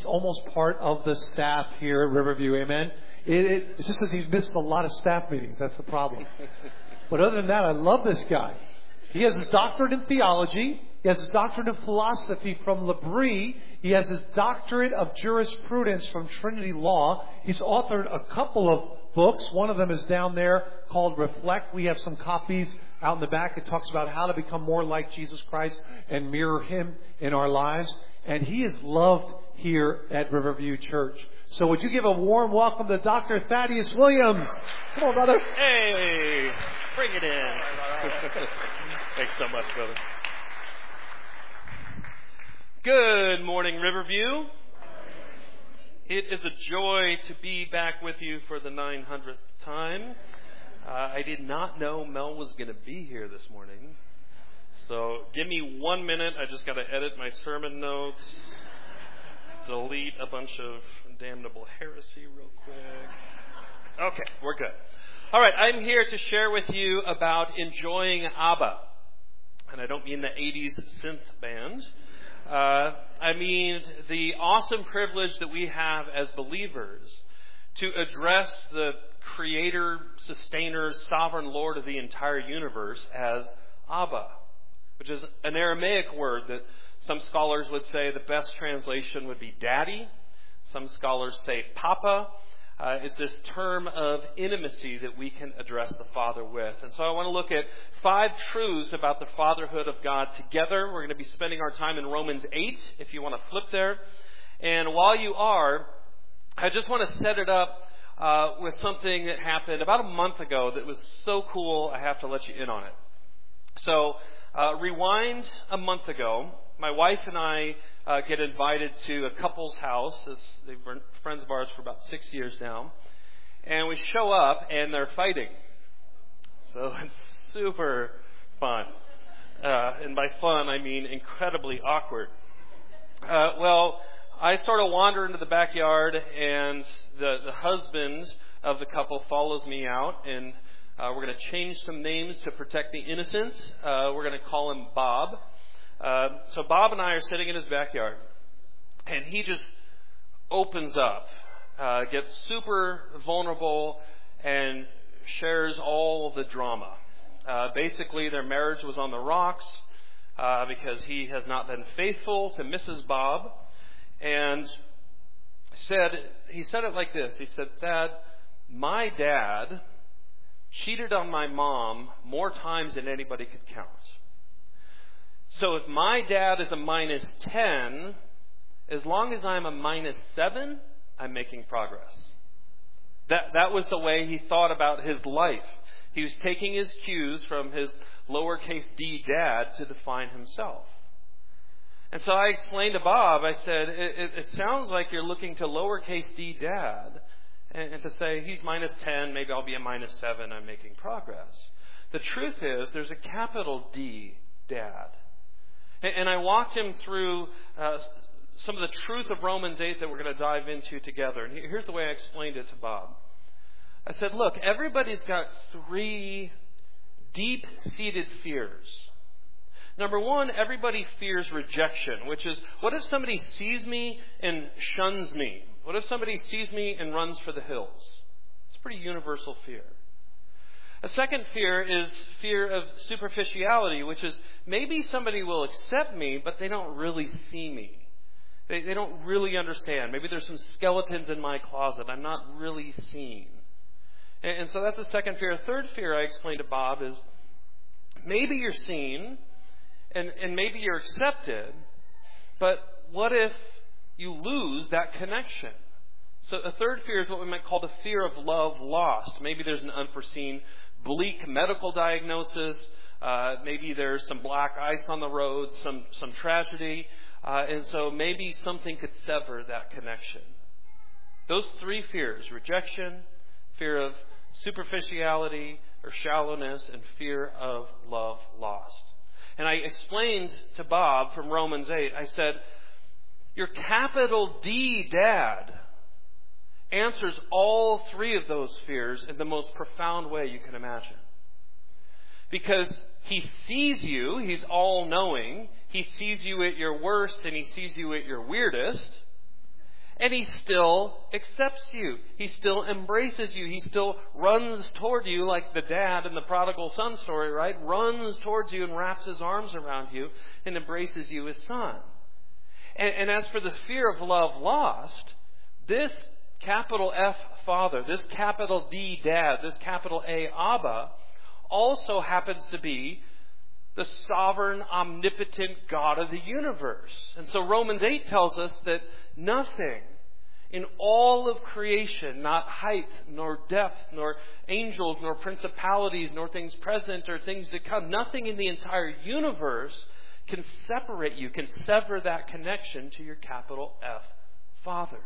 almost part of the staff here at Riverview. Amen. It's just as he's missed a lot of staff meetings. That's the problem. But other than that, I love this guy. He has his doctorate in theology. He has his doctorate in philosophy from L'Abri. He has his doctorate of jurisprudence from Trinity Law. He's authored a couple of books. One of them is down there called Reflect. We have some copies out in the back. It talks about how to become more like Jesus Christ and mirror Him in our lives. And he is loved here at Riverview Church. So would you give a warm welcome to Dr. Thaddeus Williams? Come on, brother. Hey, bring it in. Thanks so much, brother. Good morning, Riverview. It is a joy to be back with you for the 900th time. I did not know Mel was going to be here this morning. So give me 1 minute. I just got to edit my sermon notes, delete a bunch of damnable heresy real quick. Okay, we're good. All right, I'm here to share with you about enjoying ABBA. And I don't mean the 80s synth band. I mean the awesome privilege that we have as believers to address the Creator, Sustainer, Sovereign Lord of the entire universe as Abba, which is an Aramaic word that some scholars would say the best translation would be daddy. Some scholars say papa. It's this term of intimacy that we can address the Father with. And so I want to look at 5 truths about the fatherhood of God together. We're going to be spending our time in Romans 8, if you want to flip there. And while you are, I just want to set it up with something that happened about a month ago that was so cool, I have to let you in on it. So rewind a month ago. My wife and I get invited to a couple's house. They've been friends of ours for about 6 years now. And we show up and they're fighting. So it's super fun. And by fun, I mean incredibly awkward. Well, I sort of wander into the backyard and the husband of the couple follows me out. And we're going to change some names to protect the innocent. We're going to call him Bob. So Bob and I are sitting in his backyard, and he just opens up, gets super vulnerable, and shares all the drama. Basically, their marriage was on the rocks because he has not been faithful to Mrs. Bob, and he said it like this. He said, "Thad, my dad cheated on my mom more times than anybody could count. So if my dad is a -10, as long as I'm a -7, I'm making progress." That was the way he thought about his life. He was taking his cues from his lowercase d dad to define himself. And so I explained to Bob, I said, it sounds like you're looking to lowercase d dad and to say he's -10, maybe I'll be a -7, I'm making progress. The truth is there's a capital D dad. And I walked him through some of the truth of Romans 8 that we're going to dive into together. And here's the way I explained it to Bob. I said, look, everybody's got 3 deep-seated fears. Number 1, everybody fears rejection, which is, what if somebody sees me and shuns me? What if somebody sees me and runs for the hills? It's a pretty universal fear. A second fear is fear of superficiality, which is maybe somebody will accept me, but they don't really see me. They don't really understand. Maybe there's some skeletons in my closet. I'm not really seen. And so that's a second fear. A third fear I explained to Bob is maybe you're seen and maybe you're accepted, but what if you lose that connection? So a third fear is what we might call the fear of love lost. Maybe there's an unforeseen bleak medical diagnosis. Maybe there's some black ice on the road, some tragedy. And so maybe something could sever that connection. Those 3 fears, rejection, fear of superficiality or shallowness, and fear of love lost. And I explained to Bob from Romans 8, I said, your capital D dad answers all 3 of those fears in the most profound way you can imagine. Because he sees you, he's all-knowing, he sees you at your worst and he sees you at your weirdest, And He still accepts you. He still embraces you. He still runs toward you like the dad in the prodigal son story, right? Runs towards you and wraps His arms around you and embraces you as son. And as for the fear of love lost, this capital F Father, this capital D Dad, this capital A Abba, also happens to be the sovereign, omnipotent God of the universe. And so Romans 8 tells us that nothing in all of creation, not height, nor depth, nor angels, nor principalities, nor things present or things to come, nothing in the entire universe can separate you, can sever that connection to your capital F Father.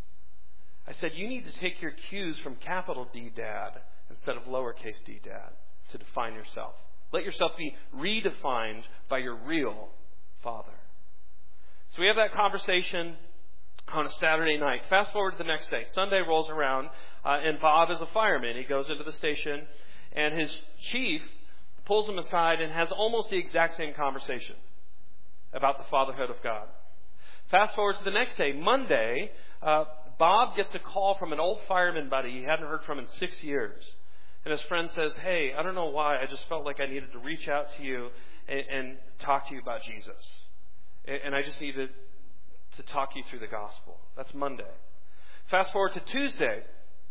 I said you need to take your cues from capital D Dad instead of lowercase d Dad to define yourself. Let yourself be redefined by your real Father. So we have that conversation on a Saturday night. Fast forward to the next day. Sunday rolls around, and Bob is a fireman. He goes into the station, and his chief pulls him aside and has almost the exact same conversation about the fatherhood of God. Fast forward to the next day, Monday, Bob gets a call from an old fireman buddy he hadn't heard from in 6 years. And his friend says, hey, I don't know why, I just felt like I needed to reach out to you and talk to you about Jesus. And I just needed to talk you through the gospel. That's Monday. Fast forward to Tuesday.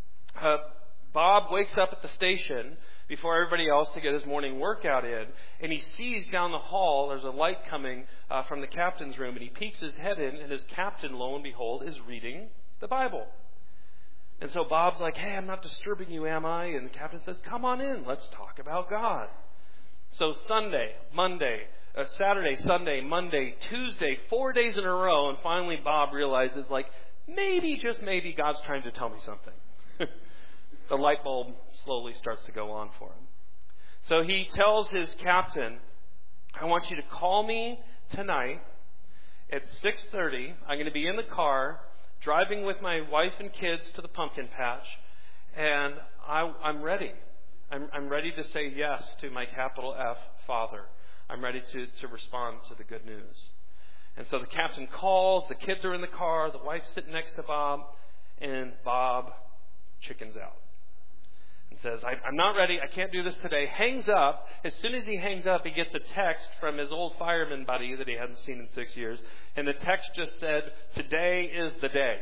Bob wakes up at the station before everybody else to get his morning workout in, and he sees down the hall there's a light coming from the captain's room, and he peeks his head in, and his captain, lo and behold, is reading the Bible. And so Bob's like, hey, I'm not disturbing you, am I? And the captain says, come on in, let's talk about God. So Sunday, Monday, Saturday, Sunday, Monday, Tuesday, 4 days in a row, and finally Bob realizes, like, maybe, just maybe, God's trying to tell me something. The light bulb slowly starts to go on for him. So he tells his captain, I want you to call me tonight at 6:30. I'm going to be in the car, driving with my wife and kids to the pumpkin patch, and I'm ready. I'm ready to say yes to my capital F Father. I'm ready to respond to the good news. And so the captain calls, the kids are in the car, the wife's sitting next to Bob, and Bob chickens out and says, I'm not ready, I can't do this today. Hangs up. As soon as he hangs up, he gets a text from his old fireman buddy that he hadn't seen in 6 years, and the text just said, today is the day.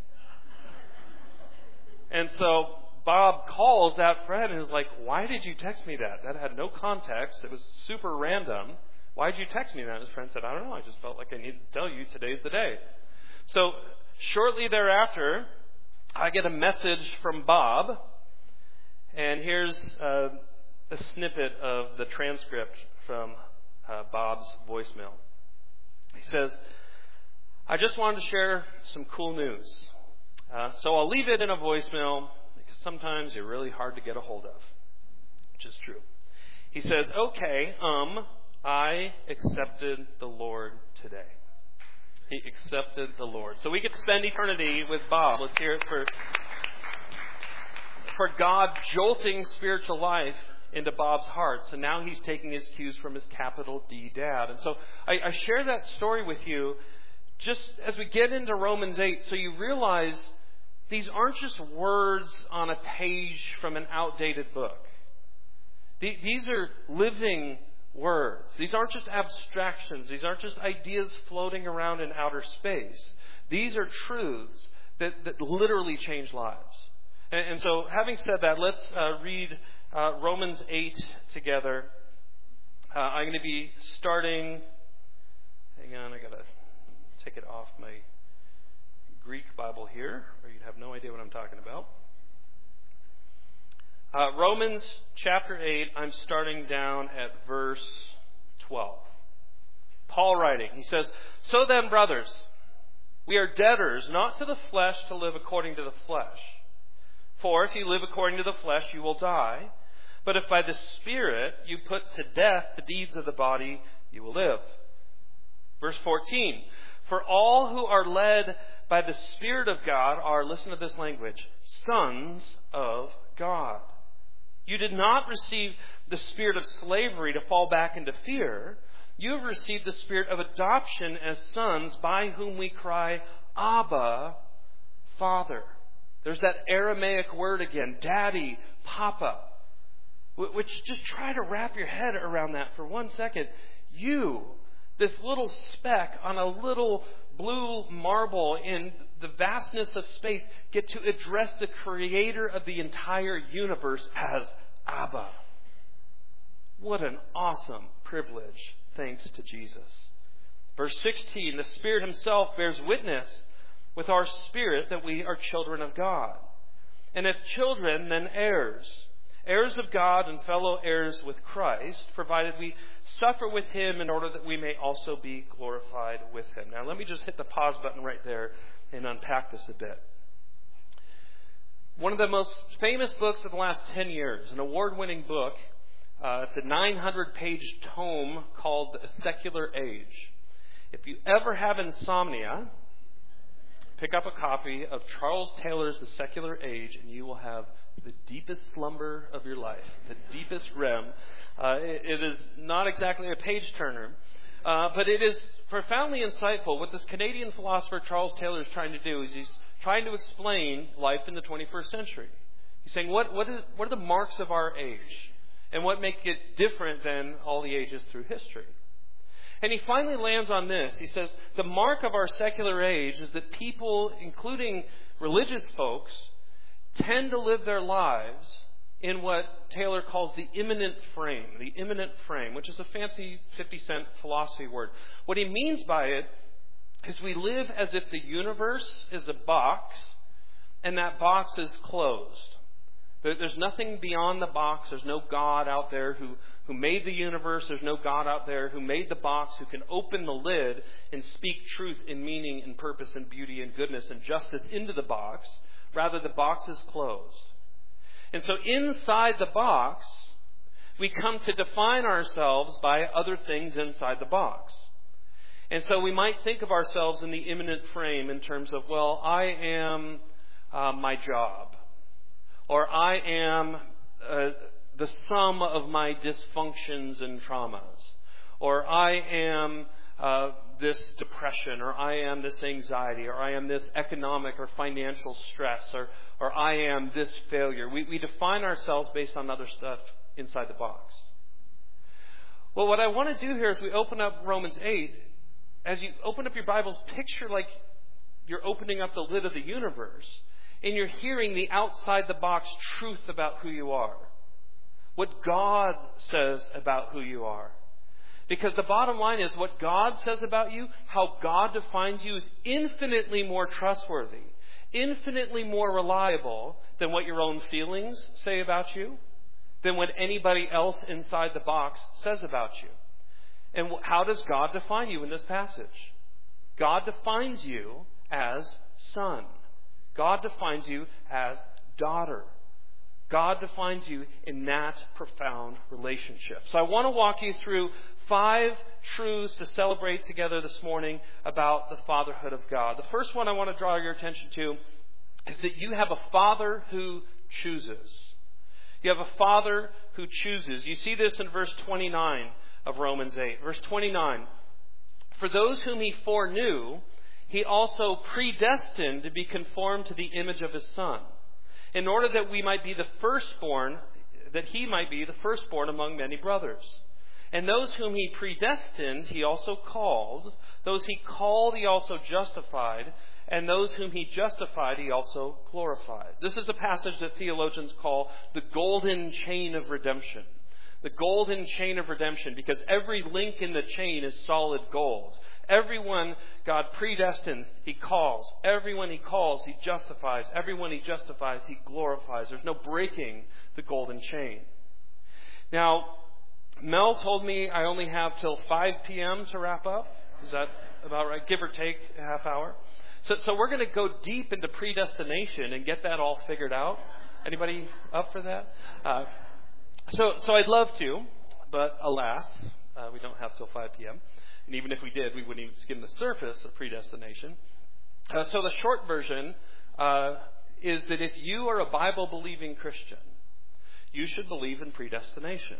And so Bob calls that friend and is like, why did you text me that? That had no context. It was super random. Why did you text me that? And his friend said, I don't know. I just felt like I needed to tell you today's the day. So shortly thereafter, I get a message from Bob. And here's a snippet of the transcript from Bob's voicemail. He says, I just wanted to share some cool news. So I'll leave it in a voicemail because sometimes you're really hard to get a hold of, which is true. He says, okay, I accepted the Lord today. He accepted the Lord. So we get to spend eternity with Bob. Let's hear it for God jolting spiritual life into Bob's heart. So now he's taking his cues from his capital D Dad. And so I share that story with you just as we get into Romans 8, so you realize these aren't just words on a page from an outdated book. These are living words. These aren't just abstractions. These aren't just ideas floating around in outer space. These are truths that literally change lives. And so, having said that, let's read Romans 8 together. I'm going to be starting. Hang on, I got to take it off my Greek Bible here, or you'd have no idea what I'm talking about. Romans chapter 8, I'm starting down at verse 12. Paul writing, he says, so then, brothers, we are debtors, not to the flesh, to live according to the flesh. For if you live according to the flesh, you will die. But if by the Spirit you put to death the deeds of the body, you will live. Verse 14, for all who are led by the Spirit of God are, listen to this language, sons of God. You did not receive the spirit of slavery to fall back into fear. You have received the spirit of adoption as sons, by whom we cry, Abba, Father. There's that Aramaic word again, Daddy, Papa. Which, just try to wrap your head around that for 1 second. You, this little speck on a little blue marble in the vastness of space, get to address the creator of the entire universe as Abba. What an awesome privilege, thanks to Jesus. Verse 16, the Spirit Himself bears witness with our spirit that we are children of God. And if children, then heirs. Heirs of God and fellow heirs with Christ, provided we suffer with Him in order that we may also be glorified with Him. Now let me just hit the pause button right there and unpack this a bit. One of the most famous books of the last 10 years, an award-winning book, it's a 900-page tome called A Secular Age. If you ever have insomnia, pick up a copy of Charles Taylor's The Secular Age, and you will have the deepest slumber of your life, the deepest REM. It is not exactly a page-turner, but it is profoundly insightful. What this Canadian philosopher Charles Taylor is trying to do is he's trying to explain life in the 21st century. He's saying, what are the marks of our age? And what make it different than all the ages through history? And he finally lands on this. He says, the mark of our secular age is that people, including religious folks, tend to live their lives in what Taylor calls the immanent frame, which is a fancy 50-cent philosophy word. What he means by it is we live as if the universe is a box and that box is closed. There's nothing beyond the box. There's no God out there who made the universe. There's no God out there who made the box, who can open the lid and speak truth and meaning and purpose and beauty and goodness and justice into the box. Rather, the box is closed. And so inside the box, we come to define ourselves by other things inside the box. And so we might think of ourselves in the immanent frame in terms of, well, I am my job. Or I am the sum of my dysfunctions and traumas. Or I am this depression, or I am this anxiety, or I am this economic or financial stress, or I am this failure. We define ourselves based on other stuff inside the box. Well, what I want to do here is we open up Romans 8. As you open up your Bibles, picture like you're opening up the lid of the universe, and you're hearing the outside-the-box truth about who you are. What God says about who you are. Because the bottom line is what God says about you, how God defines you, is infinitely more trustworthy, infinitely more reliable than what your own feelings say about you, than what anybody else inside the box says about you. And how does God define you in this passage? God defines you as son. God defines you as daughter. God defines you in that profound relationship. So I want to walk you through 5 truths to celebrate together this morning about the fatherhood of God. The first one I want to draw your attention to is that you have a Father who chooses. You have a Father who chooses. You see this in verse 29 of Romans 8. Verse 29, for those whom He foreknew, He also predestined to be conformed to the image of His Son, in order that we might be the firstborn, that He might be the firstborn among many brothers. And those whom He predestined, He also called. Those He called, He also justified. And those whom He justified, He also glorified. This is a passage that theologians call the golden chain of redemption. The golden chain of redemption, because every link in the chain is solid gold. Everyone God predestines, He calls. Everyone He calls, He justifies. Everyone He justifies, He glorifies. There's no breaking the golden chain. Now, Mel told me I only have till 5 p.m. to wrap up. Is that about right? Give or take a half hour. So we're going to go deep into predestination and get that all figured out. Anybody up for that? So I'd love to, but alas, we don't have till 5 p.m. And even if we did, we wouldn't even skim the surface of predestination. So the short version is that if you are a Bible-believing Christian, you should believe in predestination.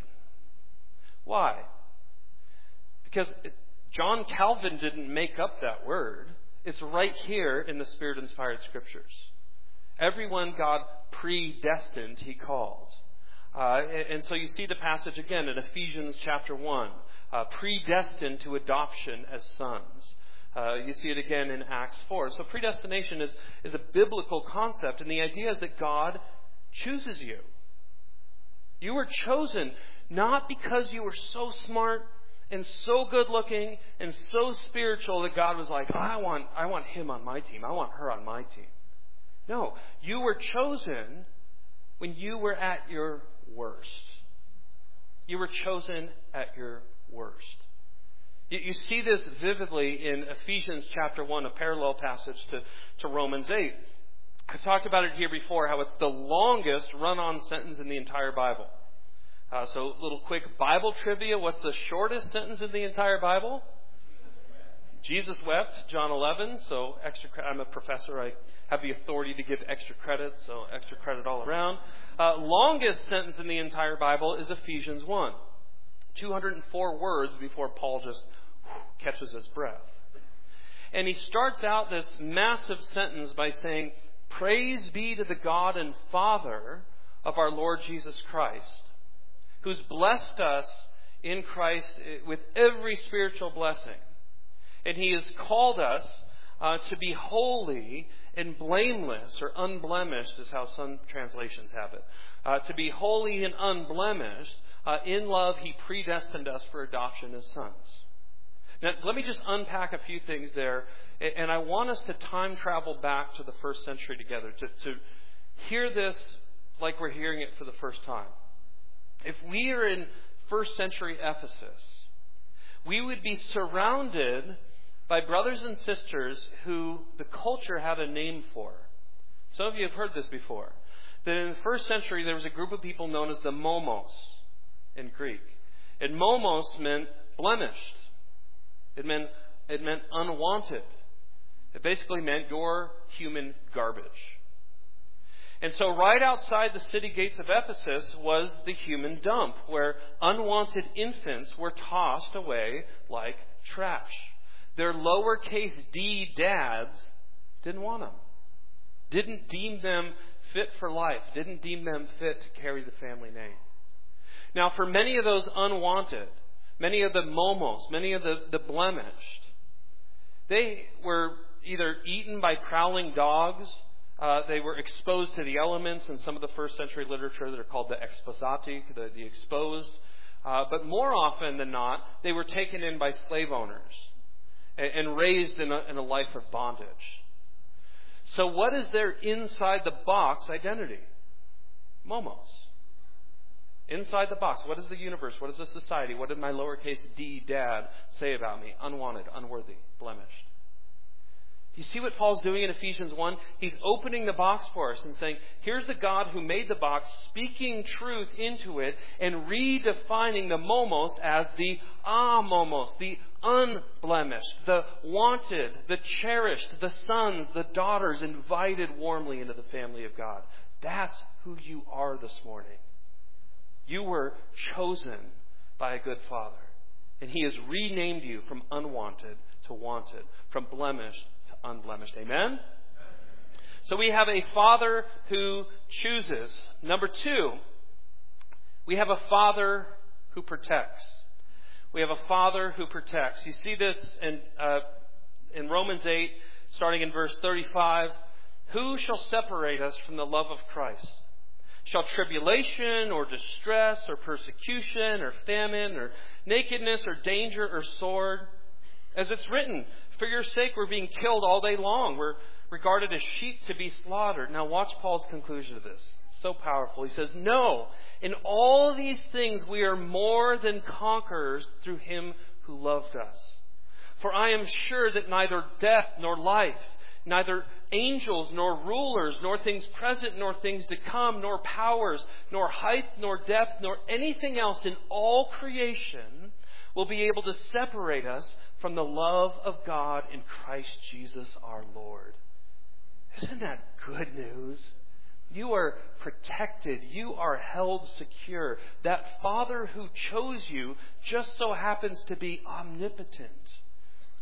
Why? Because John Calvin didn't make up that word. It's right here in the Spirit-inspired Scriptures. Everyone God predestined, He called. And so you see the passage again in Ephesians chapter 1. Predestined to adoption as sons. You see it again in Acts 4. So predestination is a biblical concept. And the idea is that God chooses you. You were chosen not because you were so smart and so good looking and so spiritual that God was like, I want him on my team. I want her on my team. No, you were chosen when you were at your worst. You were chosen at your worst. You see this vividly in Ephesians chapter 1, a parallel passage to Romans 8. I've talked about it here before, how it's the longest run-on sentence in the entire Bible. So a little quick Bible trivia. What's the shortest sentence in the entire Bible? Jesus wept, John 11. So I'm a professor. I have the authority to give extra credit, so extra credit all around. Longest sentence in the entire Bible is Ephesians 1. 204 words before Paul just catches his breath. And he starts out this massive sentence by saying, "Praise be to the God and Father of our Lord Jesus Christ, who's blessed us in Christ with every spiritual blessing. And He has called us to be holy and blameless," or unblemished is how some translations have it. To be holy and unblemished. In love, He predestined us for adoption as sons. Now, let me just unpack a few things there. And I want us to time travel back to the first century together, to hear this like we're hearing it for the first time. If we are in first century Ephesus, we would be surrounded by brothers and sisters who the culture had a name for. Some of you have heard this before. That in the first century, there was a group of people known as the Momos in Greek. And Momos meant blemished. It meant unwanted. It basically meant you're human garbage. And so right outside the city gates of Ephesus was the human dump, where unwanted infants were tossed away like trash. Their lowercase d dads didn't want them. Didn't deem them fit for life. Didn't deem them fit to carry the family name. Now, for many of those unwanted, many of the momos, many of the blemished, they were either eaten by prowling dogs, they were exposed to the elements in some of the first century literature that are called the exposati, the exposed. But more often than not, they were taken in by slave owners and raised in a life of bondage. So what is their inside the box identity? Momos. Inside the box. What is the universe? What is the society? What did my lowercase d dad say about me? Unwanted, unworthy, blemished. Do you see what Paul's doing in Ephesians 1? He's opening the box for us and saying, here's the God who made the box, speaking truth into it and redefining the momos as the momos, the unblemished, the wanted, the cherished, the sons, the daughters invited warmly into the family of God. That's who you are this morning. You were chosen by a good Father. And He has renamed you from unwanted to wanted, from blemished to unblemished. Amen? So we have a Father who chooses. Number 2, we have a Father who protects. We have a Father who protects. You see this in Romans 8, starting in verse 35. Who shall separate us from the love of Christ? Shall tribulation or distress or persecution or famine or nakedness or danger or sword? As it's written, for your sake we're being killed all day long. We're regarded as sheep to be slaughtered. Now watch Paul's conclusion of this. So powerful. He says, no, in all these things we are more than conquerors through Him who loved us. For I am sure that neither death nor life, neither angels nor rulers, nor things present nor things to come, nor powers, nor height nor depth, nor anything else in all creation will be able to separate us from the love of God in Christ Jesus our Lord. Isn't that good news? You are protected. You are held secure. That Father who chose you just so happens to be omnipotent,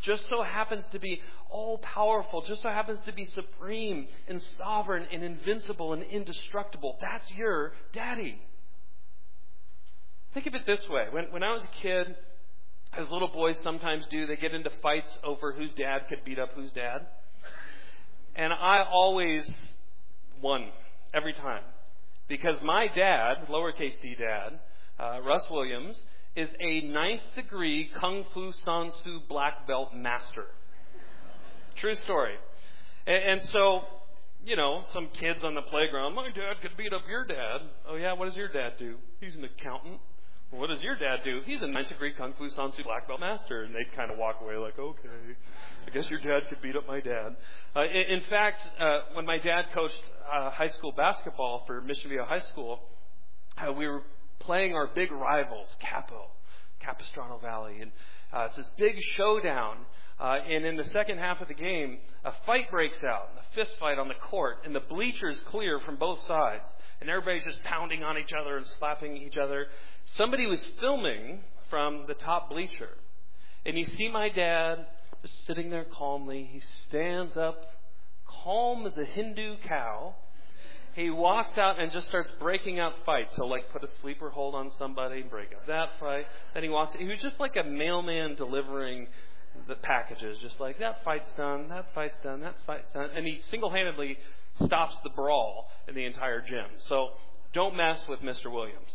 just so happens to be all-powerful, just so happens to be supreme and sovereign and invincible and indestructible. That's your daddy. Think of it this way. When I was a kid, as little boys sometimes do, they get into fights over whose dad could beat up whose dad. And I always won every time. Because my dad, lowercase d dad, Russ Williams, is a 9th degree Kung Fu San Soo black belt master. True story. And so, some kids on the playground, my dad could beat up your dad. Oh yeah, what does your dad do? He's an accountant. Well, what does your dad do? He's a 9th degree Kung Fu San Soo black belt master. And they'd kind of walk away like, okay, I guess your dad could beat up my dad. In fact, when my dad coached high school basketball for Mission Viejo High School, we were playing our big rivals, Capistrano Valley. And it's this big showdown. And in the second half of the game, a fight breaks out, a fist fight on the court, and the bleachers clear from both sides. And everybody's just pounding on each other and slapping each other. Somebody was filming from the top bleacher. And you see my dad just sitting there calmly. He stands up, calm as a Hindu cow. He walks out and just starts breaking out fights. So put a sleeper hold on somebody, break up that fight. Then he walks. He was just like a mailman delivering the packages. Just like, that fight's done, that fight's done, that fight's done. And he single-handedly stops the brawl in the entire gym. So don't mess with Mr. Williams.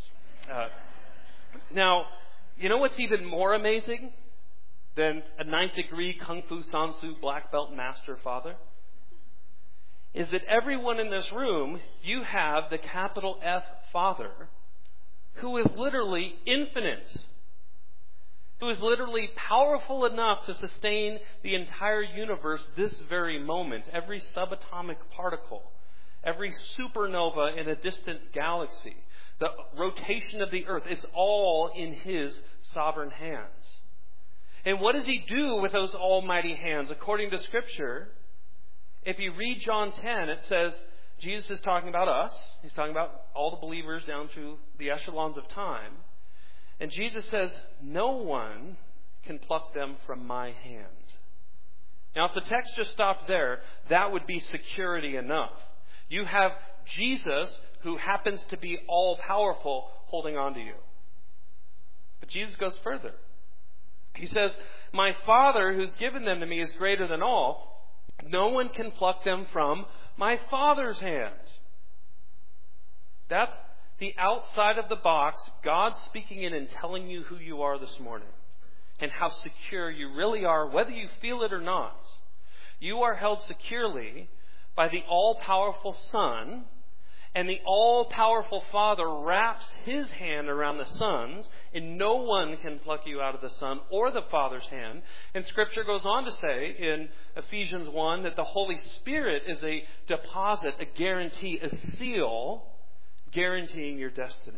Now, you know what's even more amazing than a 9th degree Kung Fu San Soo black belt master father? Is that everyone in this room, you have the capital F Father, who is literally infinite, who is literally powerful enough to sustain the entire universe this very moment, every subatomic particle, every supernova in a distant galaxy, the rotation of the earth. It's all in His sovereign hands. And what does He do with those almighty hands? According to Scripture, if you read John 10, it says Jesus is talking about us. He's talking about all the believers down through the echelons of time. And Jesus says, no one can pluck them from my hand. Now, if the text just stopped there, that would be security enough. You have Jesus, who happens to be all-powerful, holding on to you. But Jesus goes further. He says, my Father who's given them to me is greater than all. No one can pluck them from my Father's hand. That's the outside of the box, God speaking in and telling you who you are this morning and how secure you really are, whether you feel it or not. You are held securely by the all-powerful Son, and the all-powerful Father wraps His hand around the Son's, and no one can pluck you out of the Son or the Father's hand. And Scripture goes on to say in Ephesians 1 that the Holy Spirit is a deposit, a guarantee, a seal, guaranteeing your destiny.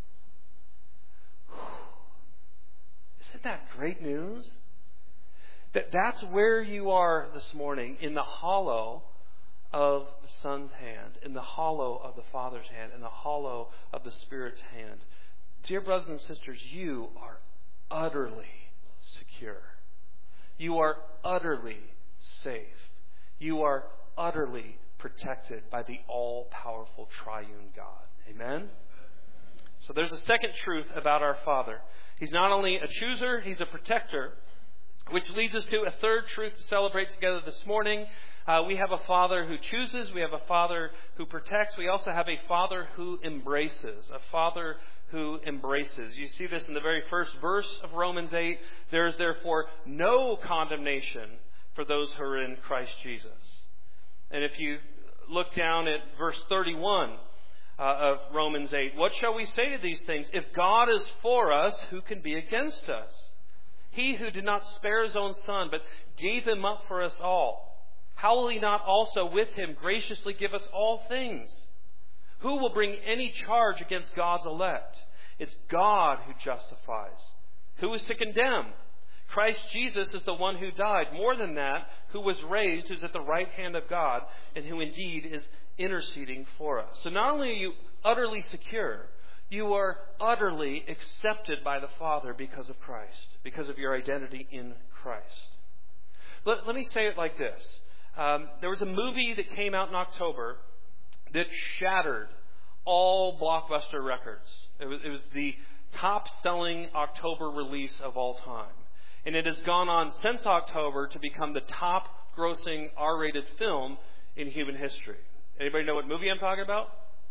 Isn't that great news? That's where you are this morning, in the hollow of the Son's hand, in the hollow of the Father's hand, in the hollow of the Spirit's hand. Dear brothers and sisters, you are utterly secure. You are utterly safe. You are utterly protected by the all-powerful triune God. Amen? So there's a second truth about our Father. He's not only a chooser, He's a protector, which leads us to a third truth to celebrate together this morning. We have a Father who chooses. We have a Father who protects. We also have a Father who embraces. A Father who embraces. You see this in the very first verse of Romans 8. There is therefore no condemnation for those who are in Christ Jesus. And if you look down at verse 31 of Romans 8, what shall we say to these things? If God is for us, who can be against us? He who did not spare His own Son, but gave Him up for us all, how will He not also with Him graciously give us all things? Who will bring any charge against God's elect? It's God who justifies. Who is to condemn? Christ Jesus is the one who died. More than that, who was raised, who's at the right hand of God, and who indeed is interceding for us. So not only are you utterly secure, you are utterly accepted by the Father because of Christ, because of your identity in Christ. Let me say it like this. There was a movie that came out in October that shattered all Blockbuster records. It was the top-selling October release of all time. And it has gone on since October to become the top-grossing R-rated film in human history. Anybody know what movie I'm talking about?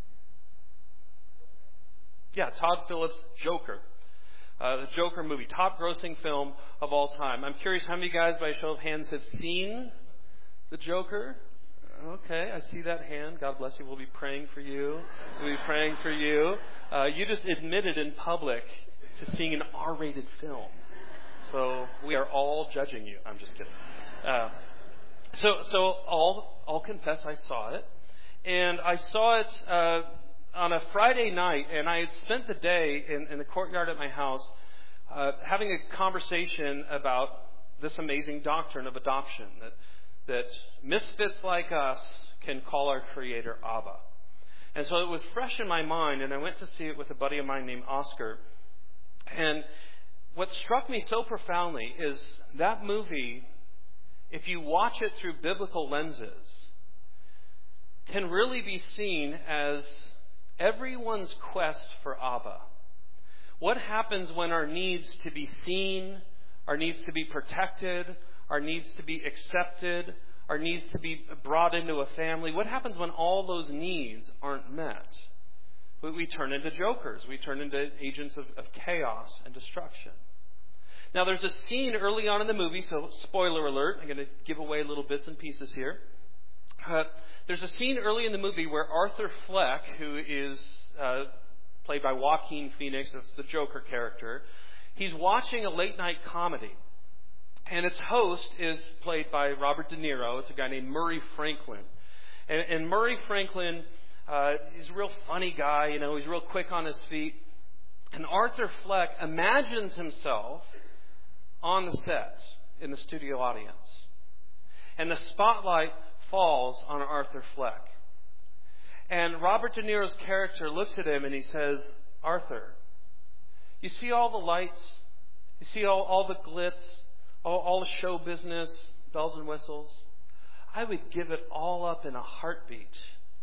Yeah, Todd Phillips' Joker. The Joker movie, top-grossing film of all time. I'm curious how many guys, by a show of hands, have seen the Joker? Okay, I see that hand. God bless you. We'll be praying for you. We'll be praying for you. You just admitted in public to seeing an R-rated film. So we are all judging you. I'm just kidding. So I'll confess I saw it. And I saw it on a Friday night, and I had spent the day in the courtyard at my house having a conversation about this amazing doctrine of adoption, that misfits like us can call our Creator Abba. And so it was fresh in my mind, and I went to see it with a buddy of mine named Oscar. And what struck me so profoundly is that movie, if you watch it through biblical lenses, can really be seen as everyone's quest for Abba. What happens when our needs to be seen, our needs to be protected, our needs to be accepted, our needs to be brought into a family? What happens when all those needs aren't met? We turn into jokers. We turn into agents of chaos and destruction. Now, there's a scene early on in the movie, so spoiler alert, I'm going to give away little bits and pieces here. There's a scene early in the movie where Arthur Fleck, who is played by Joaquin Phoenix, that's the Joker character, he's watching a late-night comedy. And its host is played by Robert De Niro. It's a guy named Murray Franklin. And Murray Franklin is a real funny guy, he's real quick on his feet. And Arthur Fleck imagines himself on the set in the studio audience. And the spotlight falls on Arthur Fleck. And Robert De Niro's character looks at him and he says, "Arthur, you see all the lights? You see all the glitz? All the show business, bells and whistles? I would give it all up in a heartbeat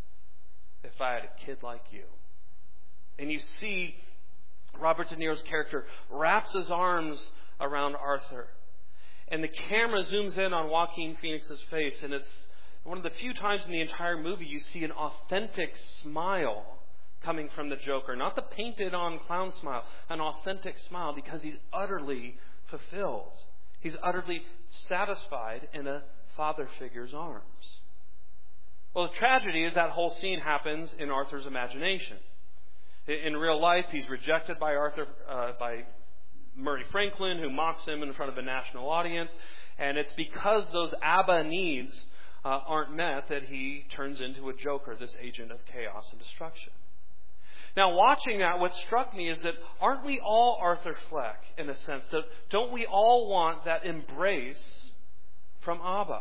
if I had a kid like you." And you see Robert De Niro's character wraps his arms around Arthur. And the camera zooms in on Joaquin Phoenix's face, and it's one of the few times in the entire movie you see an authentic smile coming from the Joker. Not the painted-on clown smile, an authentic smile, because he's utterly fulfilled. He's utterly satisfied in a father figure's arms. Well, the tragedy is that whole scene happens in Arthur's imagination. In real life, he's rejected by by Murray Franklin, who mocks him in front of a national audience. And it's because those Abba needs aren't met that he turns into a Joker, this agent of chaos and destruction. Now, watching that, what struck me is that aren't we all Arthur Fleck, in a sense? That don't we all want that embrace from Abba?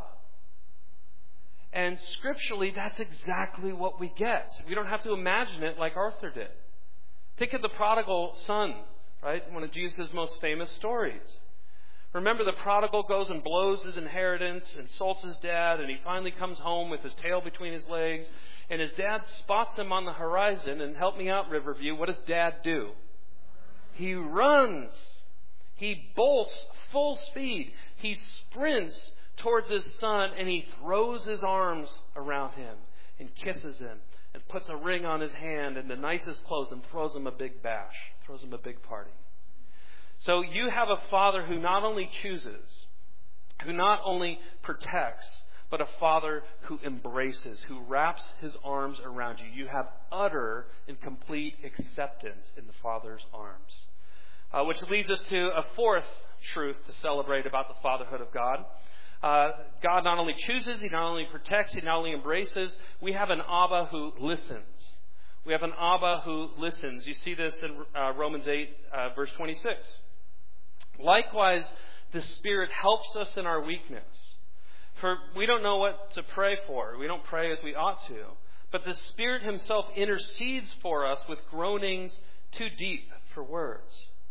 And scripturally, that's exactly what we get. We don't have to imagine it like Arthur did. Think of the prodigal son, right? One of Jesus' most famous stories. Remember, the prodigal goes and blows his inheritance, insults his dad, and he finally comes home with his tail between his legs. And his dad spots him on the horizon. And help me out, Riverview. What does dad do? He runs. He bolts full speed. He sprints towards his son, and he throws his arms around him and kisses him and puts a ring on his hand and the nicest clothes and throws him a big bash, throws him a big party. So you have a father who not only chooses, who not only protects, but a father who embraces, who wraps his arms around you. You have utter and complete acceptance in the Father's arms. Which leads us to a fourth truth to celebrate about the fatherhood of God. God not only chooses, He not only protects, He not only embraces. We have an Abba who listens. We have an Abba who listens. You see this in Romans 8, verse 26. Likewise, the Spirit helps us in our weakness. For we don't know what to pray for. We don't pray as we ought to. But the Spirit Himself intercedes for us with groanings too deep for words.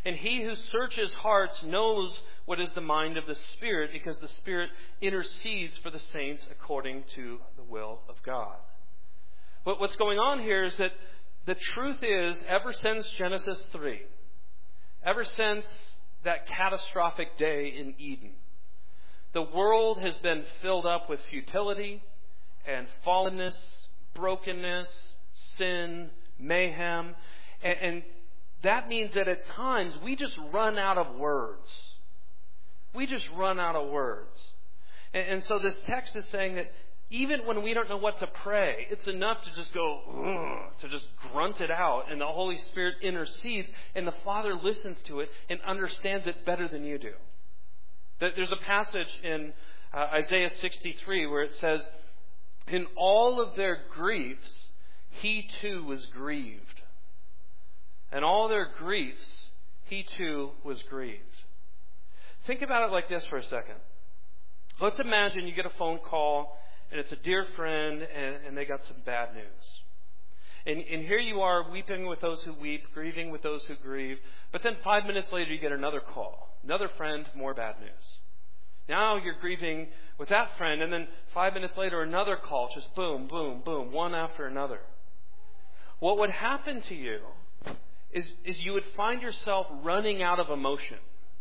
And he who searches hearts knows what is the mind of the Spirit, because the Spirit intercedes for the saints according to the will of God. But what's going on here is that the truth is, ever since Genesis 3, ever since that catastrophic day in Eden, the world has been filled up with futility and fallenness, brokenness, sin, mayhem. And that means that at times we just run out of words. We just run out of words. And so this text is saying that even when we don't know what to pray, it's enough to just go, to just grunt it out, and the Holy Spirit intercedes, and the Father listens to it and understands it better than you do. There's a passage in Isaiah 63 where it says, in all of their griefs, he too was grieved. And all their griefs, he too was grieved. Think about it like this for a second. Let's imagine you get a phone call, and it's a dear friend, and they got some bad news. And here you are, weeping with those who weep, grieving with those who grieve. But then 5 minutes later, you get another call. Another friend, more bad news. Now you're grieving with that friend, and then 5 minutes later, another call. Just boom, boom, boom, one after another. What would happen to you is you would find yourself running out of emotion.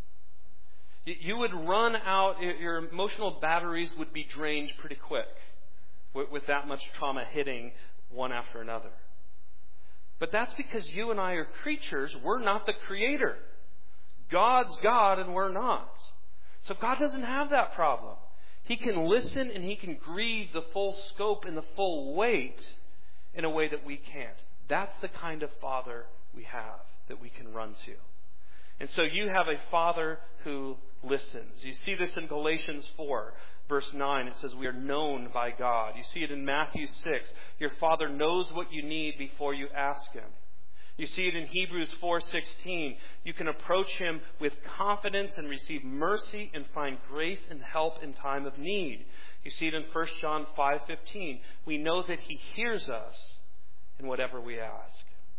You would run out, your emotional batteries would be drained pretty quick with that much trauma hitting one after another. But that's because you and I are creatures. We're not the creator. God's God and we're not. So God doesn't have that problem. He can listen and he can grieve the full scope and the full weight in a way that we can't. That's the kind of Father we have that we can run to. And so you have a Father who listens. You see this in Galatians 4, verse 9. It says we are known by God. You see it in Matthew 6. Your Father knows what you need before you ask Him. You see it in Hebrews 4:16. You can approach Him with confidence and receive mercy and find grace and help in time of need. You see it in 1 John 5:15. We know that He hears us in whatever we ask.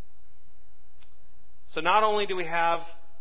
So not only do we have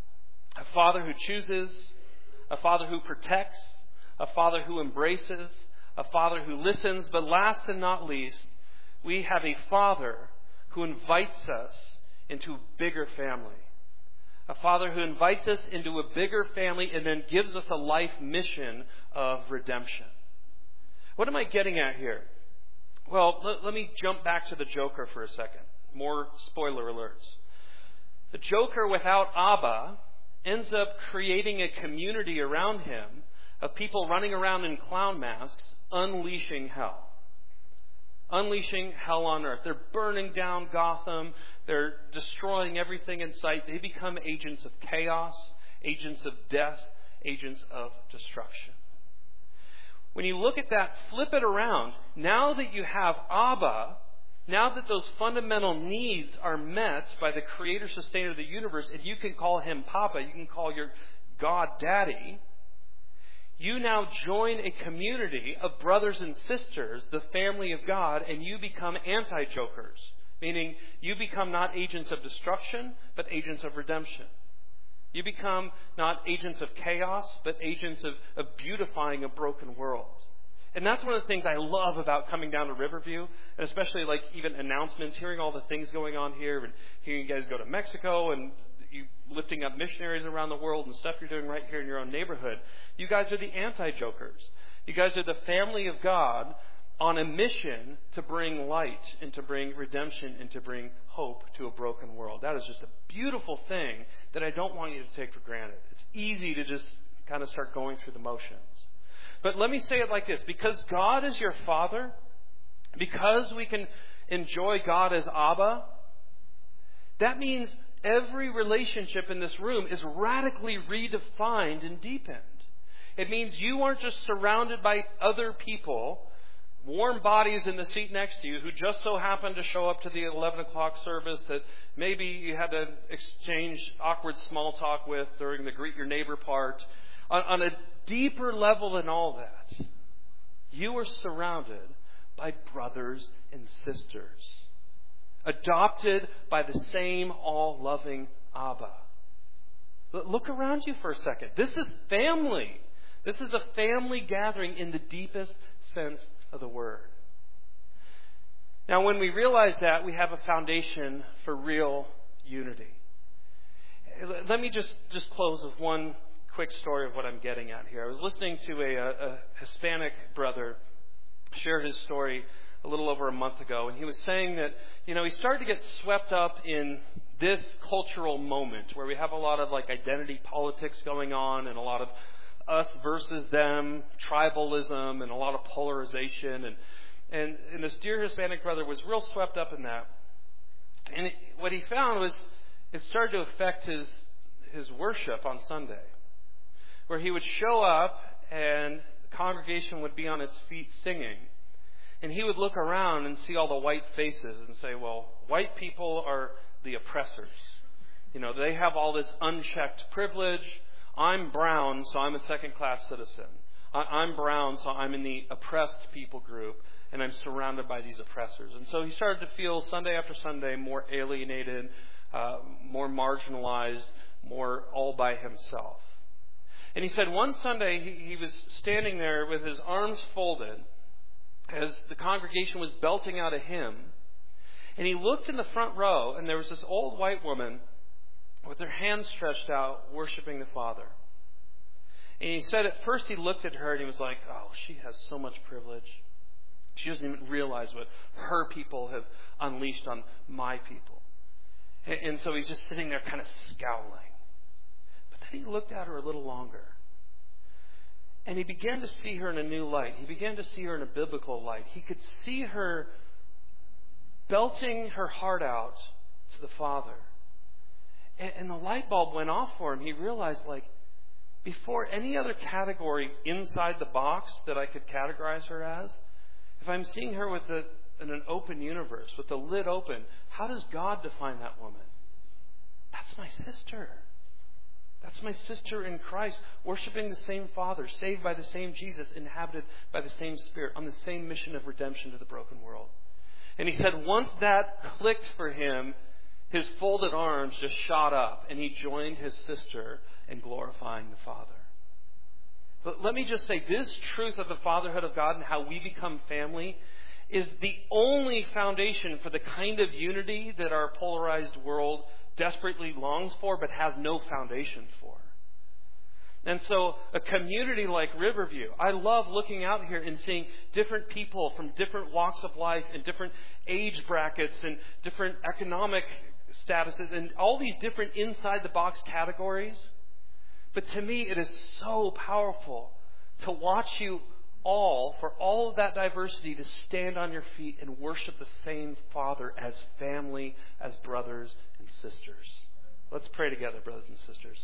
a Father who chooses, a Father who protects, a Father who embraces, a Father who listens, but last and not least, we have a Father who invites us into a bigger family. A Father who invites us into a bigger family and then gives us a life mission of redemption. What am I getting at here? Well, let me jump back to the Joker for a second. More spoiler alerts. The Joker without Abba ends up creating a community around him of people running around in clown masks, unleashing hell. Unleashing hell on earth. They're burning down Gotham. They're destroying everything in sight. They become agents of chaos, agents of death, agents of destruction. When you look at that, flip it around. Now that you have Abba, now that those fundamental needs are met by the creator, sustainer of the universe, and you can call him Papa, you can call your God Daddy, you now join a community of brothers and sisters, the family of God, and you become anti-jokers, meaning you become not agents of destruction, but agents of redemption. You become not agents of chaos, but agents of beautifying a broken world. And that's one of the things I love about coming down to Riverview, and especially like even announcements, hearing all the things going on here, and hearing you guys go to Mexico, and you lifting up missionaries around the world and stuff you're doing right here in your own neighborhood. You guys are the anti-jokers. You guys are the family of God on a mission to bring light and to bring redemption and to bring hope to a broken world. That is just a beautiful thing that I don't want you to take for granted. It's easy to just kind of start going through the motions. But let me say it like this. Because God is your Father, because we can enjoy God as Abba, that means every relationship in this room is radically redefined and deepened. It means you aren't just surrounded by other people, warm bodies in the seat next to you who just so happened to show up to the 11 o'clock service that maybe you had to exchange awkward small talk with during the greet your neighbor part. On a deeper level than all that, you are surrounded by brothers and sisters, adopted by the same all-loving Abba. Look around you for a second. This is family. This is a family gathering in the deepest sense of the word. Now, when we realize that, we have a foundation for real unity. Let me just close with one quick story of what I'm getting at here. I was listening to a Hispanic brother share his story a little over a month ago, and he was saying that, he started to get swept up in this cultural moment where we have a lot of identity politics going on and a lot of us versus them, tribalism, and a lot of polarization. And this dear Hispanic brother was real swept up in that. And what he found was it started to affect his worship on Sunday, where he would show up and the congregation would be on its feet singing. And he would look around and see all the white faces and say, well, white people are the oppressors. They have all this unchecked privilege. I'm brown, so I'm a second-class citizen. I'm brown, so I'm in the oppressed people group, and I'm surrounded by these oppressors. And so he started to feel Sunday after Sunday more alienated, more marginalized, more all by himself. And he said one Sunday he was standing there with his arms folded as the congregation was belting out a hymn. And he looked in the front row, and there was this old white woman with her hands stretched out, worshiping the Father. And he said at first he looked at her and he was like, oh, she has so much privilege. She doesn't even realize what her people have unleashed on my people. And so he's just sitting there kind of scowling. But then he looked at her a little longer. And he began to see her in a new light. He began to see her in a biblical light. He could see her belting her heart out to the Father. And the light bulb went off for him. He realized, before any other category inside the box that I could categorize her as, if I'm seeing her in an open universe, with the lid open, how does God define that woman? That's my sister. That's my sister in Christ, worshiping the same Father, saved by the same Jesus, inhabited by the same Spirit, on the same mission of redemption to the broken world. And he said once that clicked for him, his folded arms just shot up, and he joined his sister in glorifying the Father. But let me just say, this truth of the fatherhood of God and how we become family is the only foundation for the kind of unity that our polarized world desperately longs for but has no foundation for. And so a community like Riverview, I love looking out here and seeing different people from different walks of life and different age brackets and different economic statuses and all these different inside-the-box categories. But to me, it is so powerful to watch you all, for all of that diversity, to stand on your feet and worship the same Father as family, as brothers and sisters. Let's pray together, brothers and sisters.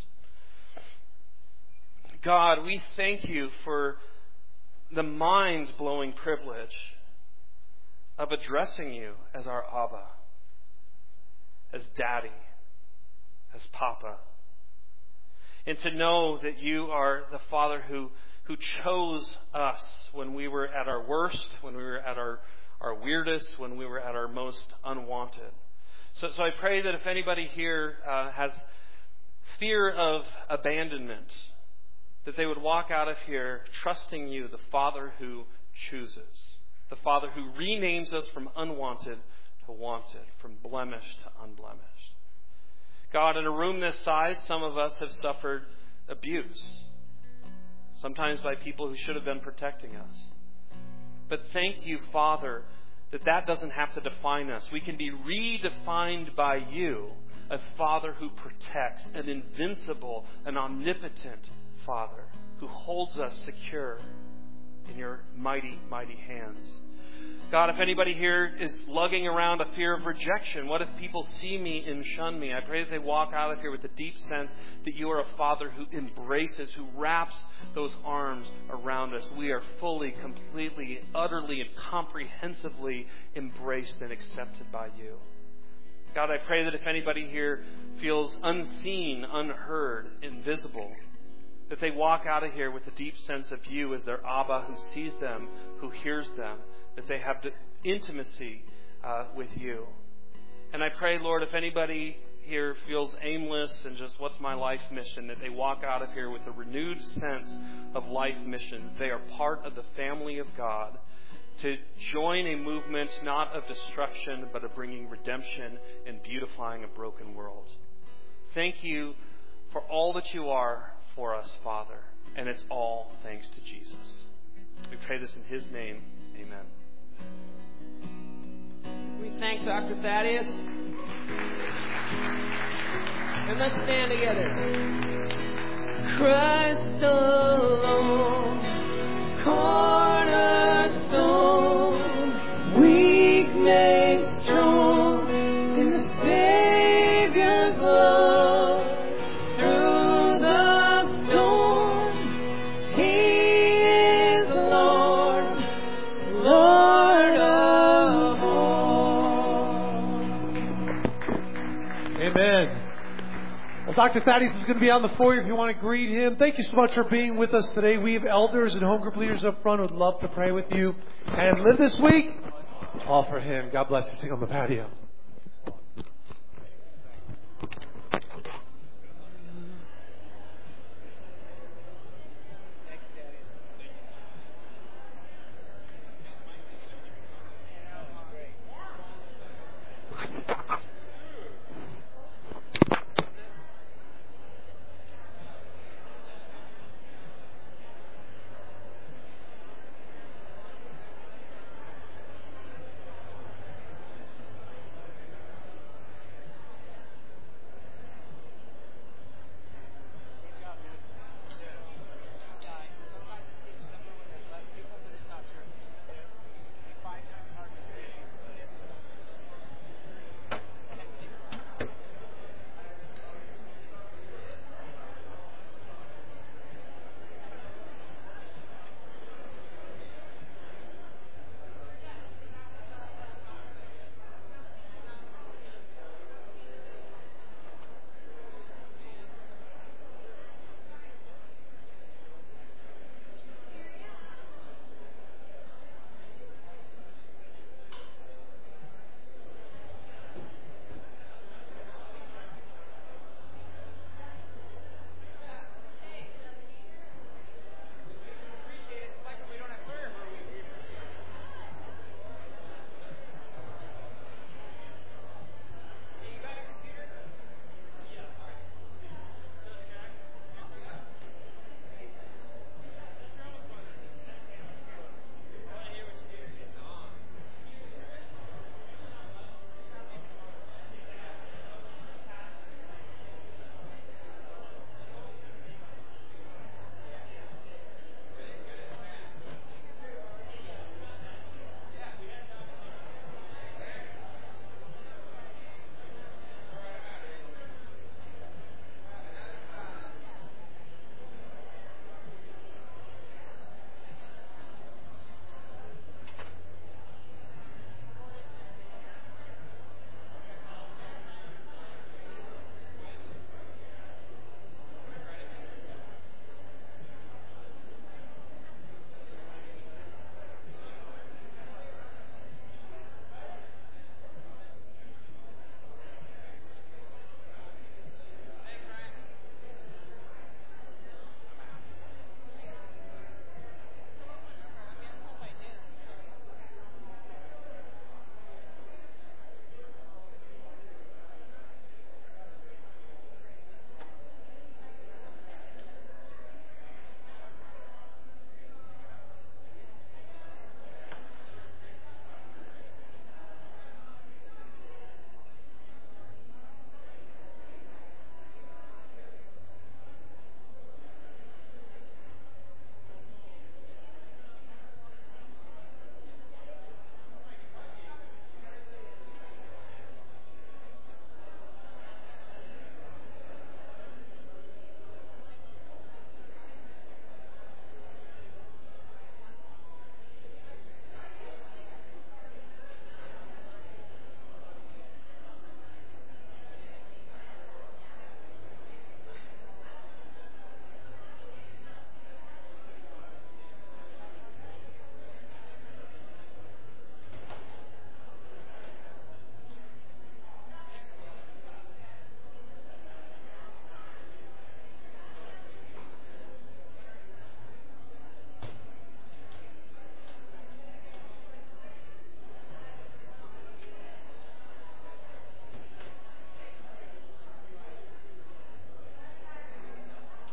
God, we thank you for the mind-blowing privilege of addressing you as our Abba, as Daddy, as Papa. And to know that you are the Father who chose us when we were at our worst, when we were at our weirdest, when we were at our most unwanted. So I pray that if anybody here has fear of abandonment, that they would walk out of here trusting you, the Father who chooses, the Father who renames us from unwanted to wanted, from blemish to unblemished. God, in a room this size, some of us have suffered abuse, sometimes by people who should have been protecting us. But thank you, Father, that doesn't have to define us. We can be redefined by you, a Father who protects, an invincible, an omnipotent Father who holds us secure in your mighty, mighty hands. God, if anybody here is lugging around a fear of rejection, what if people see me and shun me? I pray that they walk out of here with a deep sense that you are a Father who embraces, who wraps those arms around us. We are fully, completely, utterly, and comprehensively embraced and accepted by you. God, I pray that if anybody here feels unseen, unheard, invisible, that they walk out of here with a deep sense of you as their Abba who sees them, who hears them, that they have intimacy with you. And I pray, Lord, if anybody here feels aimless and just what's my life mission, that they walk out of here with a renewed sense of life mission. They are part of the family of God, to join a movement not of destruction, but of bringing redemption and beautifying a broken world. Thank you for all that you are for us, Father. And it's all thanks to Jesus. We pray this in His name. Amen. We thank Dr. Thaddeus. And let's stand together. Christ alone, cornerstone, weak made strong in the Savior's love. Through the storm, He is Lord, Lord of all. Amen. Well, Dr. Thaddeus is going to be out in the foyer if you want to greet him. Thank you so much for being with us today. We have elders and home group leaders up front who would love to pray with you. And live this week all for Him. God bless you. Sing on the patio.